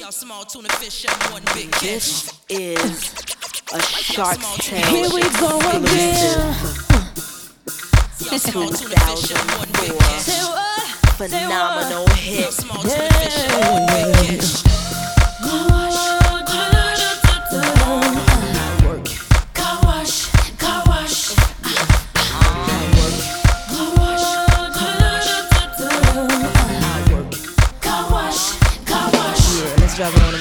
Y'all small tuna fish and one big catch. This is a Shark Tank. Here we go again. Y'all small tuna fish and one big catch. Phenomenal Y'all hit. small tuna fish and one big catch. Let's drop it on the